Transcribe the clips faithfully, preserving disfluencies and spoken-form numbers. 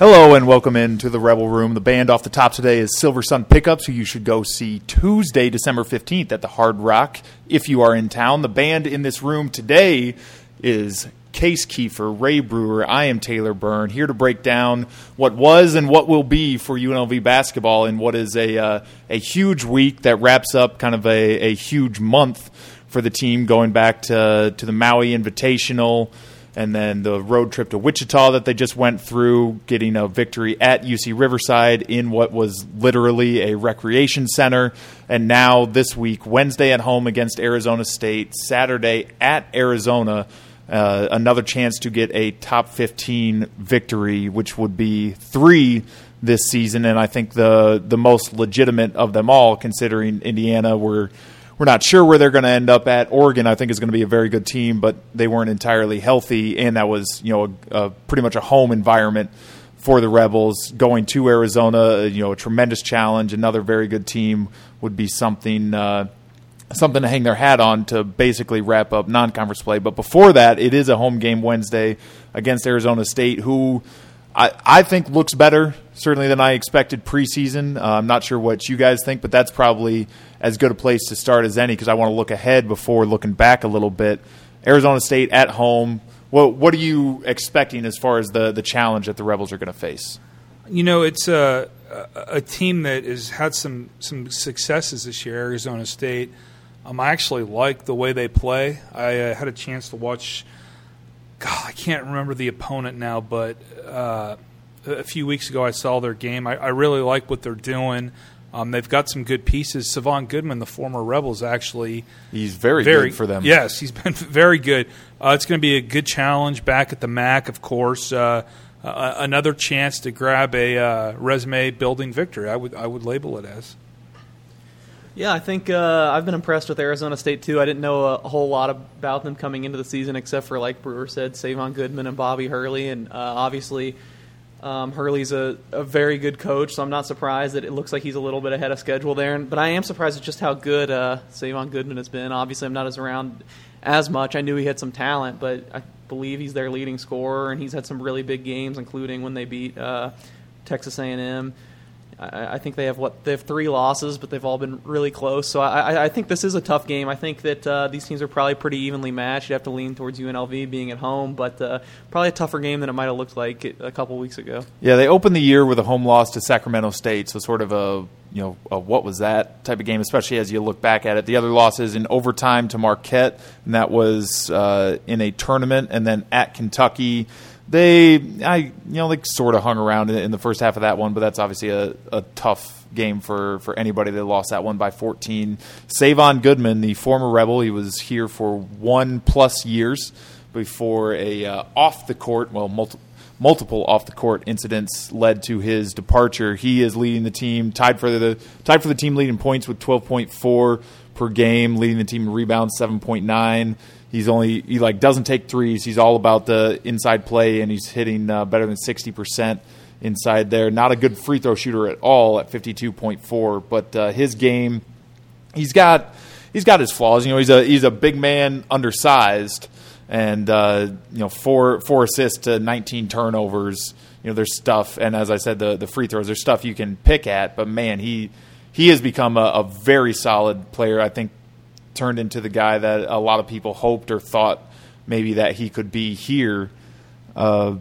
Hello and welcome into the Rebel Room. The band off the top today is Silver Sun Pickups, who you should go see Tuesday, December fifteenth at the Hard Rock if you are in town. The band in this room today is Case Kiefer, Ray Brewer. I am Taylor Byrne, here to break down what was and what will be for U N L V basketball in what is a uh, a huge week that wraps up kind of a, a huge month for the team, going back to, to the Maui Invitational, and then the road trip to Wichita that they just went through, getting a victory at U C Riverside in what was literally a recreation center. And now this week, Wednesday at home against Arizona State, Saturday at Arizona, uh, another chance to get a top fifteen victory, which would be three this season. And I think the, the most legitimate of them all, considering Indiana were – We're not sure where they're going to end up at. Oregon, I think, is going to be a very good team, but they weren't entirely healthy, and that was, you know, a, a pretty much a home environment for the Rebels. Going to Arizona, you know, a tremendous challenge. Another very good team would be something uh, something to hang their hat on to basically wrap up non-conference play. But before that, it is a home game Wednesday against Arizona State, who I, I think looks better, certainly, than I expected preseason. Uh, I'm not sure what you guys think, but that's probably as good a place to start as any, because I want to look ahead before looking back a little bit. Arizona State at home. Well, what are you expecting as far as the, the challenge that the Rebels are going to face? You know, it's a, a, a team that has had some, some successes this year, Arizona State. Um, I actually like the way they play. I uh, had a chance to watch – God, I can't remember the opponent now, but uh, a few weeks ago I saw their game. I, I really like what they're doing. Um, they've got some good pieces. Savon Goodman, the former Rebels, actually. He's very, very good for them. Yes, he's been very good. Uh, it's going to be a good challenge back at the M A C, of course. Uh, uh, another chance to grab a uh, resume-building victory, I would I would label it as. Yeah, I think uh, I've been impressed with Arizona State, too. I didn't know a, a whole lot about them coming into the season, except for, like Brewer said, Savon Goodman and Bobby Hurley. And uh, obviously, um, Hurley's a, a very good coach, so I'm not surprised that it looks like he's a little bit ahead of schedule there. But I am surprised at just how good uh, Savon Goodman has been. Obviously, I'm not as around as much. I knew he had some talent, but I believe he's their leading scorer, and he's had some really big games, including when they beat uh, Texas A and M. I think they have what they have three losses, but they've all been really close. So I, I think this is a tough game. I think that uh, these teams are probably pretty evenly matched. You have to lean towards U N L V being at home, but uh, probably a tougher game than it might have looked like a couple weeks ago. Yeah, they opened the year with a home loss to Sacramento State, so sort of a you know a what was that type of game, especially as you look back at it. The other losses in overtime to Marquette, and that was uh, in a tournament, and then at Kentucky. They, I, you know, they sort of hung around in, in the first half of that one, but that's obviously a, a tough game for, for anybody. They lost that one by fourteen. Savon Goodman, the former Rebel, he was here for one plus years before a uh, off the court, well, multi, multiple off the court incidents led to his departure. He is leading the team, tied for the tied for the team leading points with twelve point four per game, leading the team in rebounds seven point nine. He's only he like doesn't take threes. He's all about the inside play, and he's hitting uh, better than sixty percent inside there. Not a good free throw shooter at all at fifty-two point four, but uh, his game, he's got he's got his flaws. You know, he's a he's a big man, undersized, and uh, you know four four assists to nineteen turnovers. You know, there's stuff, and as I said, the the free throws, there's stuff you can pick at. But man, he he has become a, a very solid player. I think. Turned into the guy that a lot of people hoped or thought maybe that he could be here. Uh,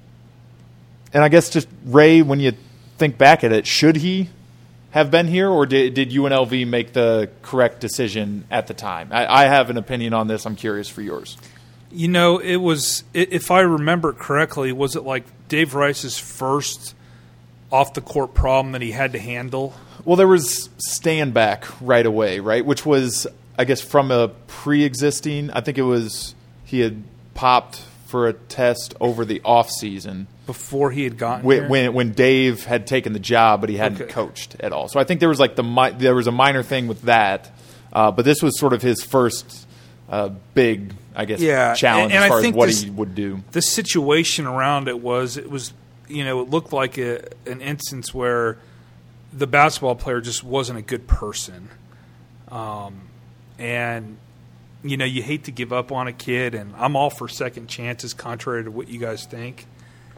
and I guess just, Ray, when you think back at it, should he have been here, or did, did U N L V make the correct decision at the time? I, I have an opinion on this. I'm curious for yours. You know, it was, if I remember correctly, was it like Dave Rice's first off-the-court problem that he had to handle? Well, there was stand back right away, right, which was – I guess from a pre-existing, I think it was he had popped for a test over the off season before he had gotten when here? when, when Dave had taken the job, but he hadn't okay. coached at all. So I think there was like the there was a minor thing with that, uh, but this was sort of his first uh, big, I guess, yeah. challenge and, and as far I think as what this, he would do. The situation around it was it was you know it looked like a, an instance where the basketball player just wasn't a good person. Um, And, you know, you hate to give up on a kid, and I'm all for second chances, contrary to what you guys think.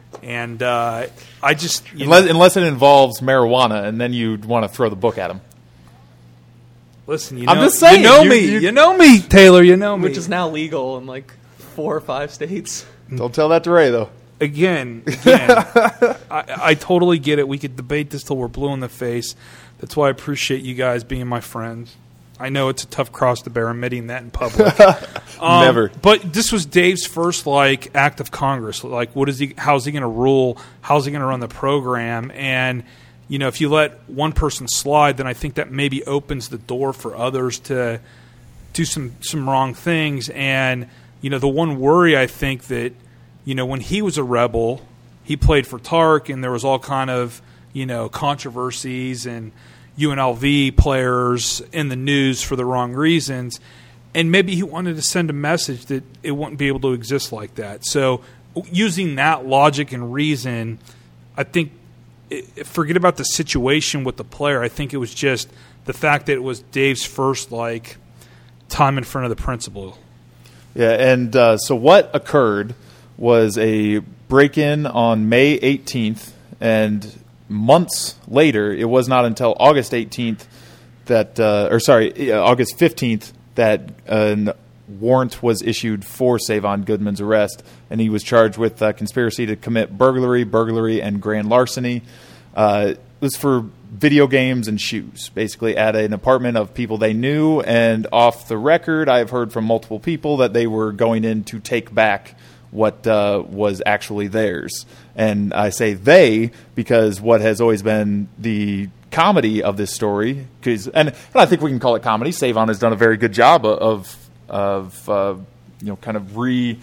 And uh, I just you unless, know, unless it involves marijuana, and then you'd want to throw the book at him. listen. You know, I'm just saying, You know you- me. you- You know me, Taylor. You know me. Which is now legal in like four or five states. Don't tell that to Ray, though. Again, again, I, I totally get it. We could debate this till we're blue in the face. That's why I appreciate you guys being my friends. I know it's a tough cross to bear, admitting that in public. um, Never. But this was Dave's first like act of Congress. Like, what is he? How's he going to rule? How's he going to run the program? And you know, if you let one person slide, then I think that maybe opens the door for others to do some some wrong things. And you know, the one worry I think that you know when he was a Rebel, he played for Tark, and there was all kind of you know controversies and U N L V players in the news for the wrong reasons, and maybe he wanted to send a message that it wouldn't be able to exist like that. So using that logic and reason, I think, it, forget about the situation with the player. I think it was just the fact that it was Dave's first like time in front of the principal. Yeah, and uh, so what occurred was a break-in on May eighteenth, and months later, it was not until August eighteenth that, uh, or sorry, August fifteenth that a warrant was issued for Savon Goodman's arrest, and he was charged with uh, conspiracy to commit burglary, burglary, and grand larceny. Uh, it was for video games and shoes, basically at an apartment of people they knew, and off the record, I've heard from multiple people that they were going in to take back what uh, was actually theirs. And I say they because what has always been the comedy of this story, cause, and, and I think we can call it comedy. Savon has done a very good job of of uh, you know kind of re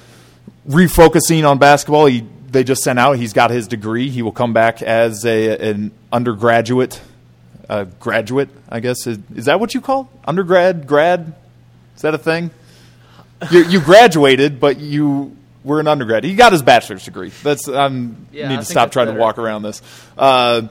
refocusing on basketball. He they just sent out he's got his degree. He will come back as a an undergraduate, uh, graduate. I guess is, is that what you call undergrad grad? Is that a thing? You, you graduated, but you were an undergrad. He got his bachelor's degree. That's I um, Yeah, need I to think stop that's trying better. to walk around this. Uh,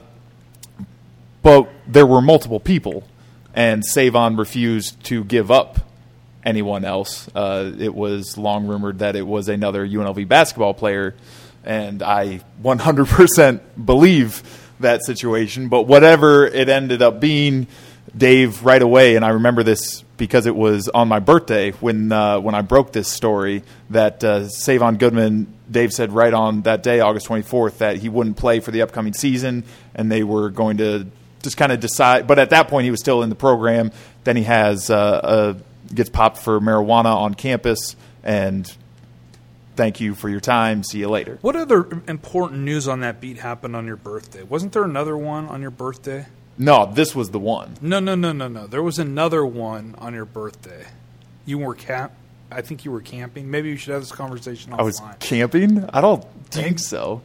but there were multiple people, and Savon refused to give up anyone else. Uh, it was long rumored that it was another U N L V basketball player, and I one hundred percent believe that situation. But whatever it ended up being, Dave right away, and I remember this because it was on my birthday when uh, when I broke this story, that uh, Savon Goodman, Dave said right on that day, August twenty-fourth, that he wouldn't play for the upcoming season, and they were going to just kind of decide. But at that point, he was still in the program. Then he has uh, a, gets popped for marijuana on campus, and thank you for your time. See you later. What other important news on that beat happened on your birthday? Wasn't there another one on your birthday? No, this was the one. No, no, no, no, no. There was another one on your birthday. You were camp. I think you were camping. Maybe you should have this conversation offline. I was camping? I don't think so.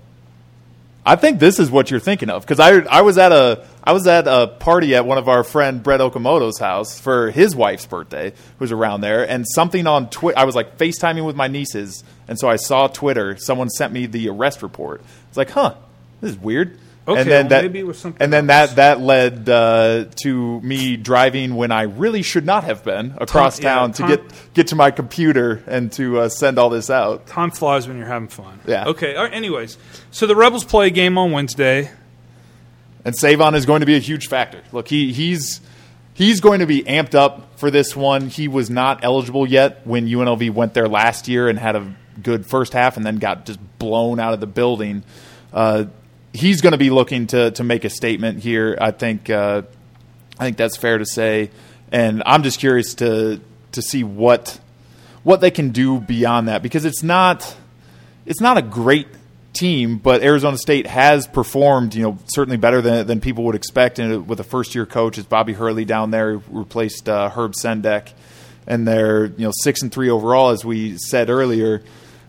I think this is what you're thinking of, because I I was at a I was at a party at one of our friend Brett Okamoto's house for his wife's birthday, who was around there, and something on Twitter. I was like FaceTiming with my nieces, and so I saw Twitter. Someone sent me the arrest report. It's like, huh, this is weird. Okay, and then well, that, maybe it was something And then else. that that led uh, to me driving when I really should not have been across Tom- yeah, town Tom- to get get to my computer and to uh, send all this out. Time flies when you're having fun. Yeah. Okay. All right, anyways, so the Rebels play a game on Wednesday. And Savon is going to be a huge factor. Look, he he's he's going to be amped up for this one. He was not eligible yet when U N L V went there last year and had a good first half and then got just blown out of the building. Uh, he's going to be looking to to make a statement here. I think uh, I think that's fair to say. And I'm just curious to to see what what they can do beyond that, because it's not it's not a great team, but Arizona State has performed, you know, certainly better than than people would expect. And with a first year coach, it's Bobby Hurley down there, who replaced uh, Herb Sendek, and they're you know six and three overall, as we said earlier.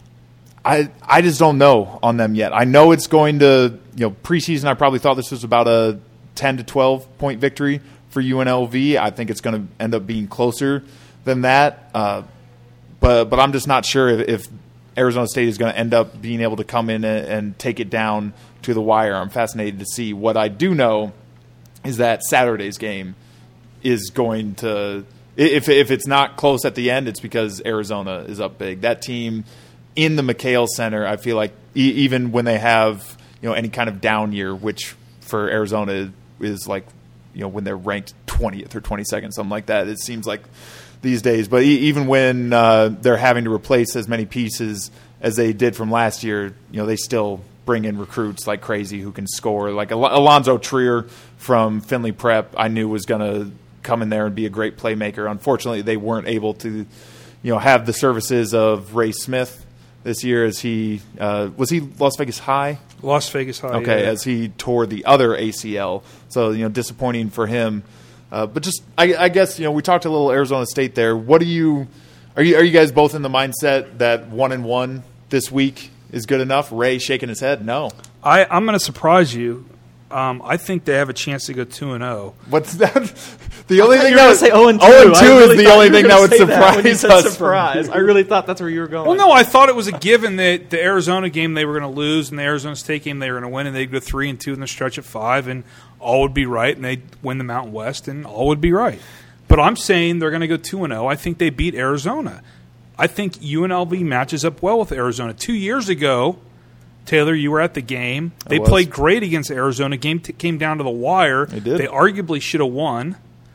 I I just don't know on them yet. I know it's going to, you know, preseason I probably thought this was about a ten to twelve point victory for U N L V. I think it's going to end up being closer than that. Uh, but but I'm just not sure if, if Arizona State is going to end up being able to come in and, and take it down to the wire. I'm fascinated to see. What I do know is that Saturday's game is going to, if if it's not close at the end, it's because Arizona is up big. That team in the McHale Center, I feel like e- even when they have, you know, any kind of down year, which for Arizona is like, you know, when they're ranked twentieth or twenty-second, something like that, it seems like these days. But e- even when uh, they're having to replace as many pieces as they did from last year, you know, they still bring in recruits like crazy who can score. Like Al- Alonzo Trier from Findlay Prep, I knew was going to come in there and be a great playmaker. Unfortunately, they weren't able to, you know, have the services of Ray Smith this year as he uh, – was he Las Vegas High? Las Vegas High, Okay, yeah. as he tore the other A C L. So, you know, disappointing for him. Uh, but just I, I guess, you know, we talked a little Arizona State there. What do you – are you are you guys both in the mindset that one and one this week is good enough? Ray shaking his head, no. I, I'm going to surprise you. Um, I think they have a chance to go two and zero. What's that? The only thing you were that gonna would say oh and two. oh and two I really is the thought only you were thing that gonna would say that when you surprise said us. surprise. I really thought that's where you were going. Well, no, I thought it was a given that the Arizona game they were going to lose and the Arizona State game they were going to win, and they'd go three and two in the stretch of five, and all would be right, and they'd win the Mountain West, and all would be right. But I'm saying they're going to go two and zero. I think they beat Arizona. I think U N L V matches up well with Arizona. Two years ago, Taylor, you were at the game. They played great against Arizona. Game t- came down to the wire. They did. They arguably should have won.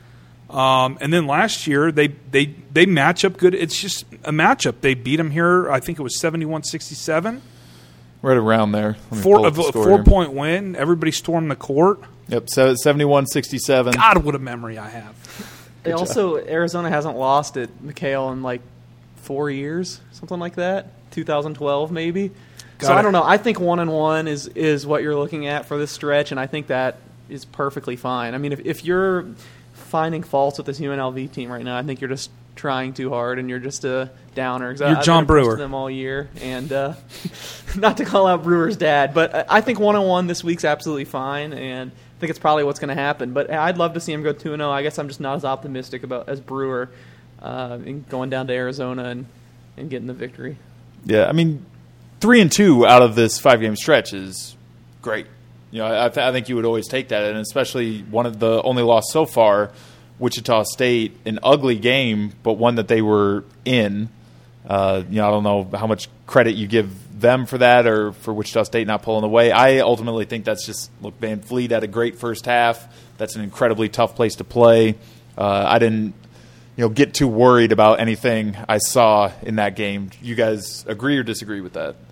Um, and then last year, they, they, they match up good. It's just a matchup. They beat them here, I think it was seventy-one sixty-seven. Right around there. Let me Four, pull a up the score here. four-point win. Everybody stormed the court. Yep, so seventy-one sixty-seven. God, what a memory I have. They Good also Arizona hasn't lost at McHale in like four years, something like that. twenty twelve maybe. Got so it. I don't know. I think one and one is is what you're looking at for this stretch, and I think that is perfectly fine. I mean, if if you're finding faults with this U N L V team right now, I think you're just trying too hard, and you're just a downer. You're I've John been impressed Brewer. with them all year, and uh, not to call out Brewer's dad, but I I think one and one this week's absolutely fine, and I think it's probably what's going to happen. But I'd love to see him go two and zero. I guess I'm just not as optimistic about as Brewer uh, in going down to Arizona and and getting the victory. Yeah, I mean, three and two out of this five-game stretch is great. You know, I, I think you would always take that, and especially one of the only loss so far, Wichita State, an ugly game, but one that they were in. Uh, you know, I don't know how much credit you give them for that or for Wichita State not pulling away. I ultimately think that's just, look, Van Fleet had a great first half. That's an incredibly tough place to play. Uh, I didn't, you know, get too worried about anything I saw in that game. You guys agree or disagree with that?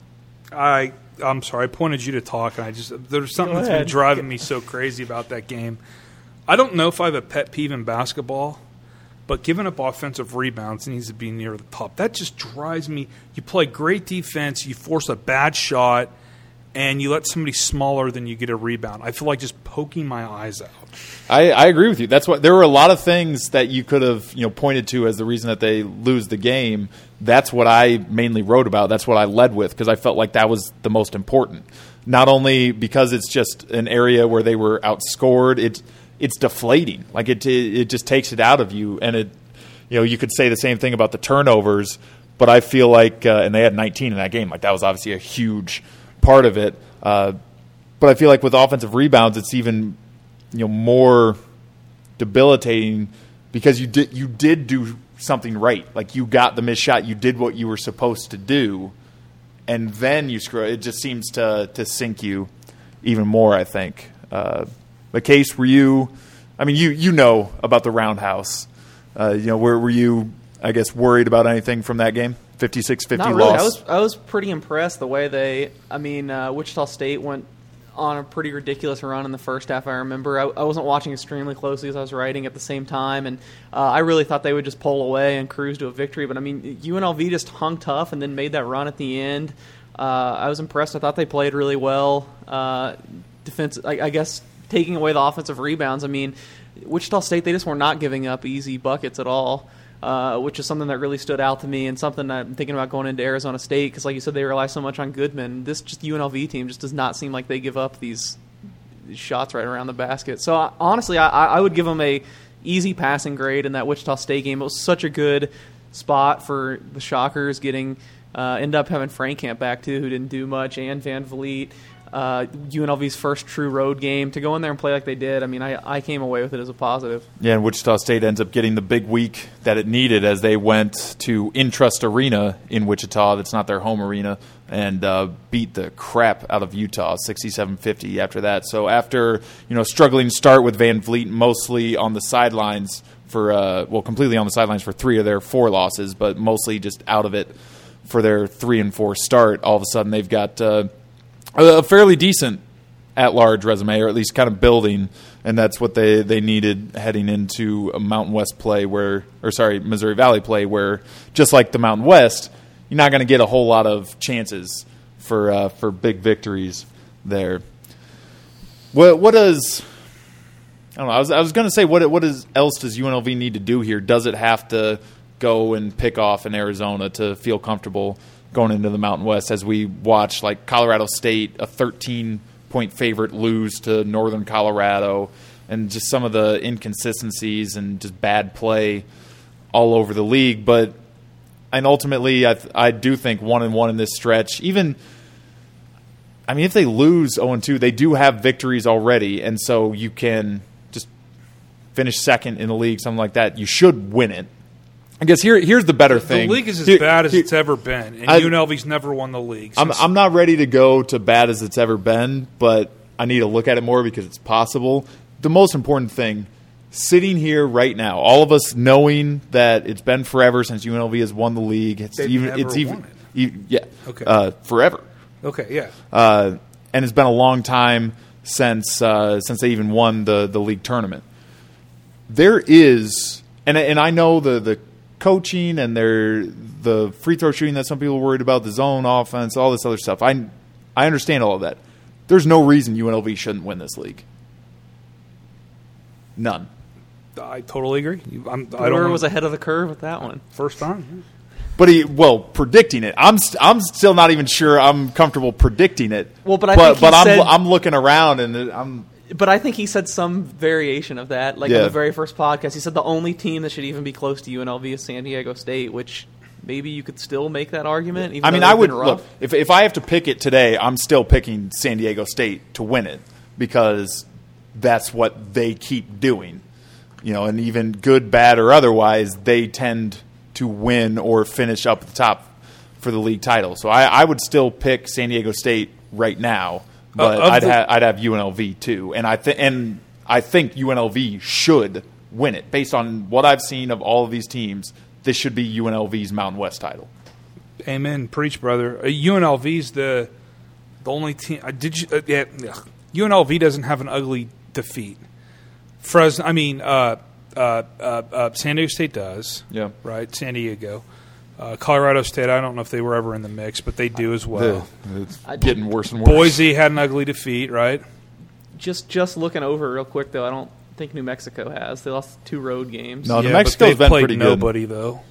I I'm sorry, I pointed you to talk, and I just there's something Go that's been ahead. driving me so crazy about that game. I don't know if I have a pet peeve in basketball, but giving up offensive rebounds needs to be near the top. That just drives me. You play great defense, you force a bad shot, and you let somebody smaller than you get a rebound. I feel like just poking my eyes out. I, I agree with you. That's what there were a lot of things that you could have, you know, pointed to as the reason that they lose the game. That's what I mainly wrote about. That's what I led with because I felt like that was the most important. Not only because it's just an area where they were outscored, it's it's deflating. Like it it just takes it out of you, and it, you know, you could say the same thing about the turnovers, but I feel like uh, and they had nineteen in that game. Like that was obviously a huge part of it. Uh, but I feel like with offensive rebounds, it's even, you know, more debilitating because you did you did do something right. Like you got the missed shot, you did what you were supposed to do, and then you screw it. It just seems to to sink you even more, I think. Uh, but Case, were you? I mean, you you know about the roundhouse. Uh, you know, were were you? I guess worried about anything from that game? fifty-six fifty Not really. loss. I was I was pretty impressed the way they. I mean, uh, Wichita State went on a pretty ridiculous run in the first half. I remember I, I wasn't watching extremely closely as I was writing at the same time, and uh, I really thought they would just pull away and cruise to a victory. But I mean, U N L V just hung tough and then made that run at the end. Uh, I was impressed. I thought they played really well. Uh, defense, I, I guess, taking away the offensive rebounds. I mean, Wichita State, they just were not giving up easy buckets at all. Uh, which is something that really stood out to me and something that I'm thinking about going into Arizona State because, like you said, they rely so much on Goodman. This just U N L V team just does not seem like they give up these, these shots right around the basket. So, I, honestly, I, I would give them a easy passing grade in that Wichita State game. It was such a good spot for the Shockers getting uh, – ended up having Frankamp back, too, who didn't do much, and Van Vliet. uh, U N L V's first true road game, to go in there and play like they did. I mean, I, I came away with it as a positive. Yeah, and Wichita State ends up getting the big week that it needed as they went to Intrust Arena in Wichita. That's not their home arena, and uh, beat the crap out of Utah, sixty-seven fifty after that. So after, you know, struggling to start with Van Vliet mostly on the sidelines for, uh, well, completely on the sidelines for three of their four losses, but mostly just out of it for their three and four start, all of a sudden they've got uh, a fairly decent at-large resume, or at least kind of building, and that's what they, they needed heading into a Mountain West play where, or sorry, Missouri Valley play where, just like the Mountain West, you're not going to get a whole lot of chances for uh, for big victories there. What what does I don't know? I was I was going to say what what is, else does U N L V need to do here? Does it have to go and pick off in Arizona to feel comfortable going into the Mountain West, as we watch like Colorado State, a thirteen-point favorite, lose to Northern Colorado, and just some of the inconsistencies and just bad play all over the league. But and ultimately, I I do think one and one in this stretch. Even, I mean, if they lose oh and two, they do have victories already, and so you can just finish second in the league, something like that. You should win it. I guess here here's the better thing. The league is as here, bad as here, it's ever been, and I, U N L V's never won the league. I'm, I'm not ready to go to bad as it's ever been, but I need to look at it more because it's possible. The most important thing, sitting here right now, all of us knowing that it's been forever since U N L V has won the league. It's They've even never it's even, won it. even yeah Okay. uh, forever. Okay, yeah. Uh, and it's been a long time since uh, since they even won the the league tournament. There is, and and I know the the. coaching and their the free throw shooting that some people are worried about, the zone offense, all this other stuff. I I understand all of that. There's no reason U N L V shouldn't win this league. None. I totally agree. I'm, I Brewer don't was ahead of the curve with that one. First time. But he, well, predicting it. I'm st- I'm still not even sure I'm comfortable predicting it. Well, but I but, think he but I'm said- I'm looking around and I'm. But I think he said some variation of that. Like Yeah. in the very first podcast, he said the only team that should even be close to U N L V is San Diego State, which maybe you could still make that argument. Even I mean, though I they've would been rough. look if if I have to pick it today, I'm still picking San Diego State to win it because that's what they keep doing. You know, and even good, bad, or otherwise, they tend to win or finish up at the top for the league title. So I, I would still pick San Diego State right now, but Uh, of I'd, the- ha- I'd have U N L V too, and I th- and I think U N L V should win it based on what I've seen of all of these teams. This should be U N L V's Mountain West title. Amen. Preach, brother. Uh, U N L V's the the only team. Uh, did you? Uh, yeah, ugh. U N L V doesn't have an ugly defeat. Fresno. I mean, uh, uh, uh, uh, San Diego State does. Yeah. Right. San Diego. Uh, Colorado State. I don't know if they were ever in the mix, but they do as well. It's I- getting worse and worse. Boise had an ugly defeat, right? Just just looking over real quick though, I don't think New Mexico has. They lost two road games. No, New yeah, Mexico's but they've been played pretty good. nobody though.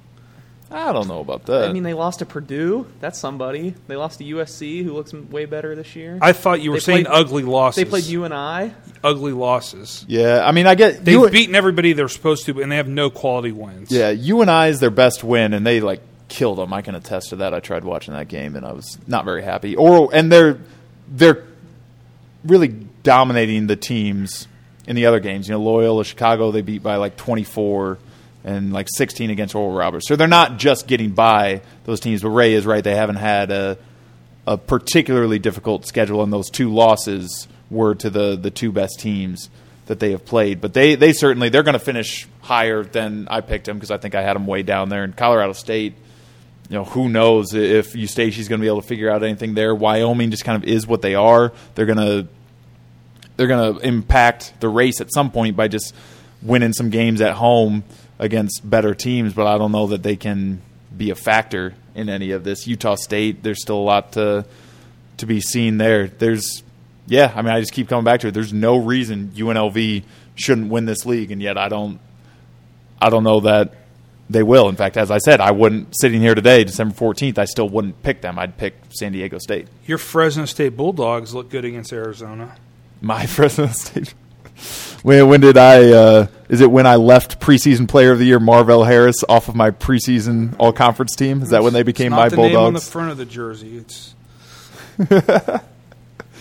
I don't know about that. I mean, they lost to Purdue. That's somebody. They lost to U S C, who looks way better this year. I thought you were They saying played- ugly losses. They played U N I. ugly losses. yeah, I mean, I get They've you, beaten everybody they're supposed to, and they have no quality wins. Yeah, U N I is their best win, and they like killed them. I can attest to that. I tried watching that game, and I was not very happy. Or and they're they're really dominating the teams in the other games. You know, Loyola Chicago they beat by like twenty-four and like sixteen against Oral Roberts. So they're not just getting by those teams. But Ray is right; they haven't had a a particularly difficult schedule, and those two losses were to the the two best teams that they have played. But they, they certainly they're going to finish higher than I picked them because I think I had them way down there. And Colorado State, you know, who knows if Eustachy's going to be able to figure out anything there. Wyoming just kind of is what they are. They're going to they're going to impact the race at some point by just winning some games at home against better teams. But I don't know that they can be a factor in any of this. Utah State, there's still a lot to to be seen there. There's Yeah, I mean, I just keep coming back to it. There's no reason U N L V shouldn't win this league, and yet I don't, I don't know that they will. In fact, as I said, I wouldn't sitting here today, December fourteenth. I still wouldn't pick them. I'd pick San Diego State. Your Fresno State Bulldogs look good against Arizona. My Fresno State. When, when did I? Uh, is it when I left preseason player of the year Marvell Harris off of my preseason all conference team? Is that when they became it's not my the Bulldogs? name on the front of the jersey. It's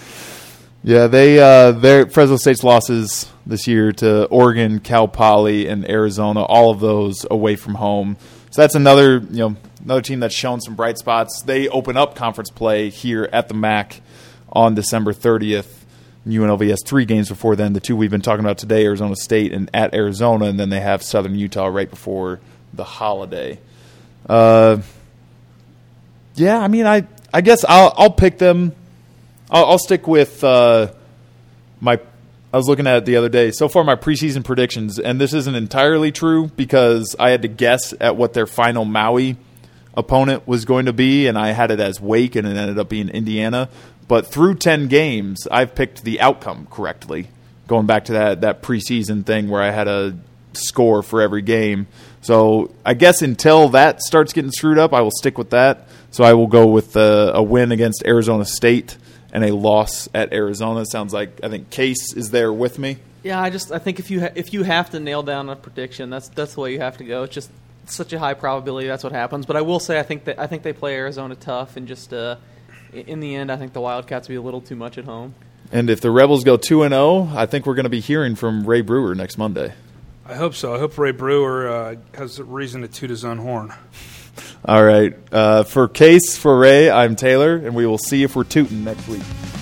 Yeah, they uh, their Fresno State's losses this year to Oregon, Cal Poly, and Arizona, all of those away from home. So that's another you know another team that's shown some bright spots. They open up conference play here at the M A C on December thirtieth. U N L V has three games before then. The two we've been talking about today, Arizona State and at Arizona, and then they have Southern Utah right before the holiday. Uh, yeah, I mean, I I guess I'll I'll pick them. I'll, I'll stick with uh, my. I was looking at it the other day. So far, my preseason predictions, and this isn't entirely true because I had to guess at what their final Maui opponent was going to be, and I had it as Wake, and it ended up being Indiana. But through ten games, I've picked the outcome correctly, going back to that, that preseason thing where I had a score for every game. So I guess until that starts getting screwed up, I will stick with that. So I will go with a, a win against Arizona State and a loss at Arizona. Sounds like I think Case is there with me. Yeah, I just I think if you ha- if you have to nail down a prediction, that's that's the way you have to go. It's just such a high probability that's what happens. But I will say I think that I think they play Arizona tough, and just uh, in the end, I think the Wildcats will be a little too much at home. And if the Rebels go two and zero, I think we're going to be hearing from Ray Brewer next Monday. I hope so. I hope Ray Brewer uh, has a reason to toot his own horn. All right. Uh, for Case, for Ray, I'm Taylor, and we will see if we're tooting next week.